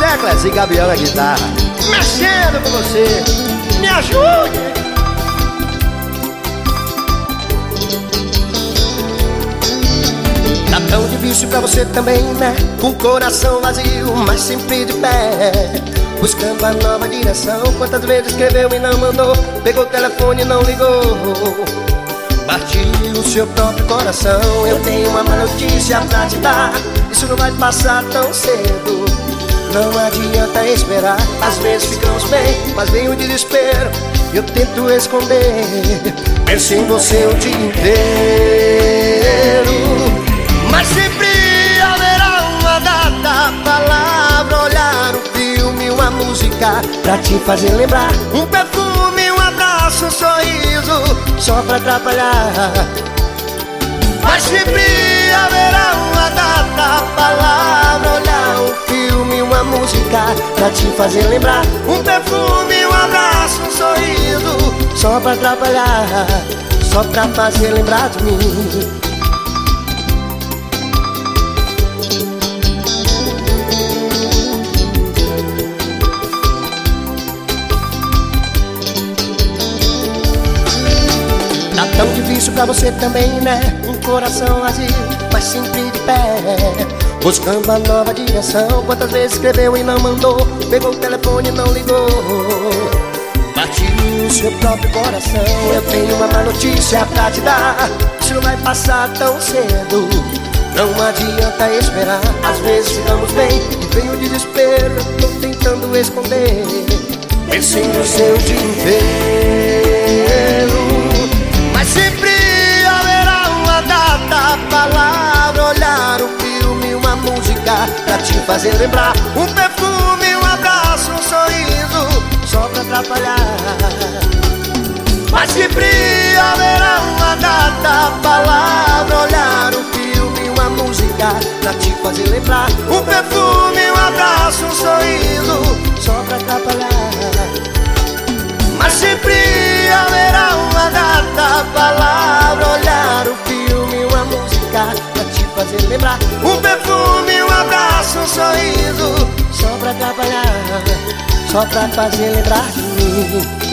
teclas e Gabriel na guitarra, mexendo com você. Me ajude! Tá tão difícil pra você também, né? Com o coração vazio, mas sempre de pé, buscando a nova direção. Quantas vezes escreveu e não mandou, pegou o telefone e não ligou, partiu o seu próprio coração. Eu tenho uma má notícia pra te dar, isso não vai passar tão cedo. Não adianta esperar, às vezes ficamos bem, mas vem o desespero e eu tento esconder. Penso em você o dia inteiro, mas sempre haverá uma data, palavra, olhar, um filme, uma música pra te fazer lembrar. Um perfume, um abraço, um sorriso, só pra atrapalhar. Mas sempre haverá uma data, palavra, olhar, um filme, uma música pra te fazer lembrar. Um perfume, um abraço, um sorriso, só pra atrapalhar, só pra fazer lembrar de mim. Tá tão difícil pra você também, né? Um coração vazio, mas sempre de pé, buscando a nova direção. Quantas vezes escreveu e não mandou, pegou o telefone e não ligou, partiu o seu próprio coração. Eu tenho uma má notícia pra te dar, isso não vai passar tão cedo. Não adianta esperar, às vezes ficamos bem e vem o desespero. Eu tô tentando esconder, penso em você o dia inteiro. Mas sempre haverá uma data, palavra, olhar, um filme, uma música pra te fazer lembrar. Um perfume, um abraço, um sorriso, só pra atrapalhar. Mas sempre haverá uma data, palavra, olhar, um filme, uma música pra te fazer lembrar. Um perfume, um abraço, um sorriso, só pra atrapalhar. Mas sempre haverá uma data, palavra, olhar, um filme, uma música pra te fazer lembrar. Um perfume, um abraço, um sorriso, só pra atrapalhar, só pra fazer lembrar de mim.